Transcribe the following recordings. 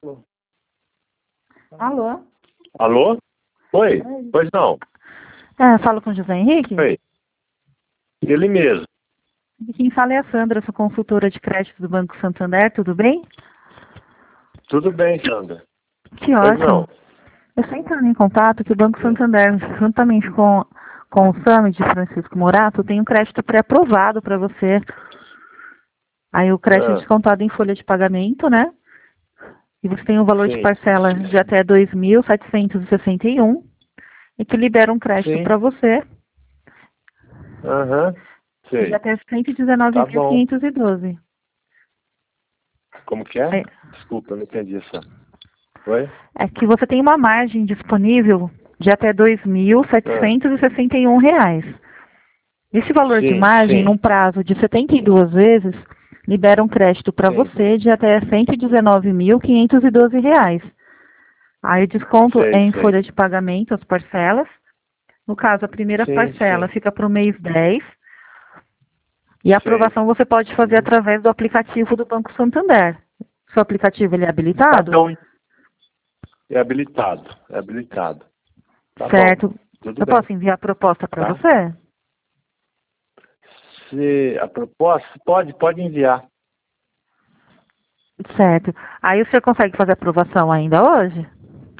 Alô? Alô? Oi? Pois não. Falo com o José Henrique? Oi. Ele mesmo. Quem fala é a Sandra, sou consultora de crédito do Banco Santander, tudo bem? Tudo bem, Sandra? Que Pois não. ótimo. Eu estou entrando em contato que o Banco Santander, juntamente com o Summit de Francisco Morato, tem um crédito pré-aprovado para você. Aí o crédito é descontado em folha de pagamento, né? E você tem um valor de Sim. parcela de até 2.761 e que libera um crédito Sim. para você Aham. de Sei. até Tá bom. 119.512. Como que é? É, Desculpa, eu não entendi essa. Oi? é que você tem uma margem disponível de até Ah. R$ 2.761. Esse valor de Sim, margem, sim, num prazo de 72 vezes, libera um crédito para sim. você de até R$ 119.512. Aí o desconto é Sei, em sei. folha de pagamento, as parcelas. No caso, a primeira Sim, parcela sim. fica para o mês 10 e a Sei. aprovação você pode fazer Uhum. através do aplicativo do Banco Santander. Seu aplicativo ele é Tá habilitado? bom. É habilitado. É habilitado. Tá bom. Certo. Tudo Eu bem. posso enviar a proposta para Tá? você? Se a proposta, pode enviar. Certo. Aí o senhor consegue fazer a aprovação ainda hoje?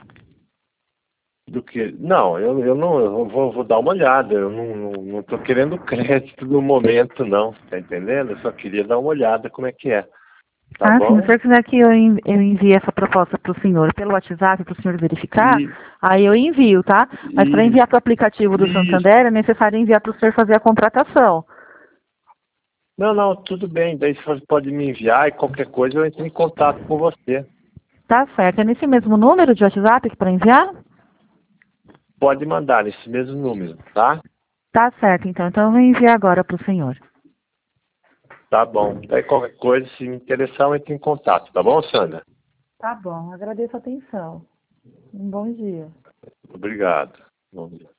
Do que? Não, eu não, vou dar uma olhada. Eu não tô querendo crédito no momento, não. Tá entendendo? Eu só queria dar uma olhada como é que é. Tá Ah, sim. Se o bom? senhor quiser que eu envie essa proposta para o senhor pelo WhatsApp, para o senhor verificar, E, aí eu envio, tá? Mas para e, enviar para o aplicativo do isso. Santander, é necessário enviar para o senhor fazer a contratação. Não, tudo bem. Daí você pode me enviar e qualquer coisa eu entro em contato com você. Tá certo. É nesse mesmo número de WhatsApp que para enviar? Pode mandar nesse mesmo número, tá? Tá certo, então. Então eu vou enviar agora para o senhor. Tá bom. Daí qualquer coisa, se me interessar, eu entro em contato. Tá bom, Sandra? Tá bom. Agradeço a atenção. Um bom dia. Obrigado. Bom dia.